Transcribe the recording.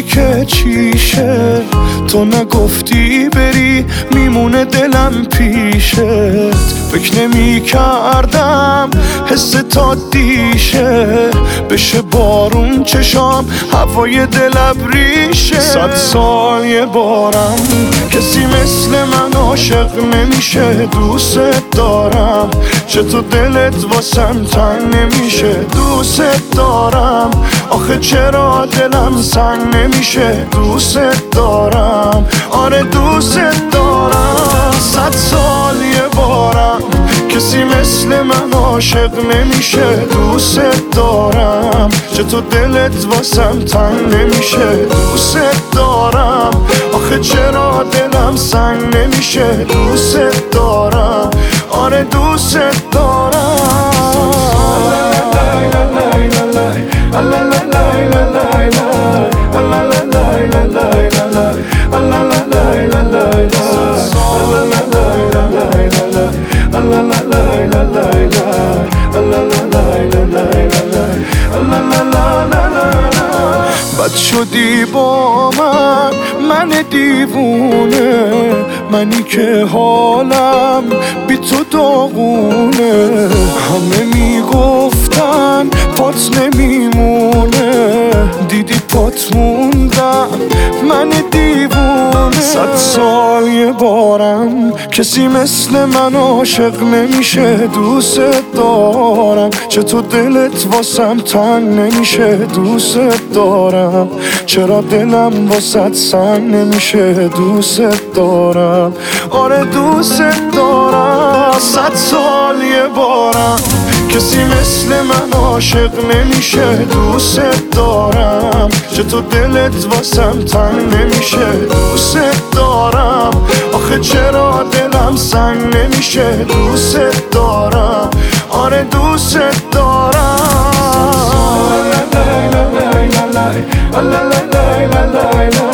میگی که چیشه، تو نگفتی بری میمونه دلم پیشت. فکر نمی کردم حس تا دیشه، بشه بارون چشام هوای دل ابریشه. 100 سال یه بارم کسی مثل من عاشق نمیشه. دوست دارم چطور دلت واسم تنگ نمیشه. دوست دارم آخه چرا دلم سنگ نمیشه. دوست دارم آره دوست دارم. 100 سال یه بارم کسی مثل من عاشق نمیشه. دوست دارم چطور دلت واسم تنگ نمیشه. دوست دارم آخه چرا دلم سنگ نمیشه. دوست دارم آره دوست دارم. بد شدی با من دیوونه، منی که حالم بی تو داغونه. همه میگفتن پات نمیمونه، دیدی پات موندم من دیوونه. 100 سال یه بارم کسی مثل من عاشق نمیشه. دوست دارم چطور دلت واسم تنگ نمیشه. دوست دارم چرا دلم واسط سنگ نمیشه. دوست دارم آره دوست دارم. 100 سال یه بارم کسی مثل من عاشق نمیشه. دوست دارم چطور دلت واسم تنگ نمیشه. دوست دارم آخه چرا دلم سنگ نمیشه. دوست دارم آره دوست دارم.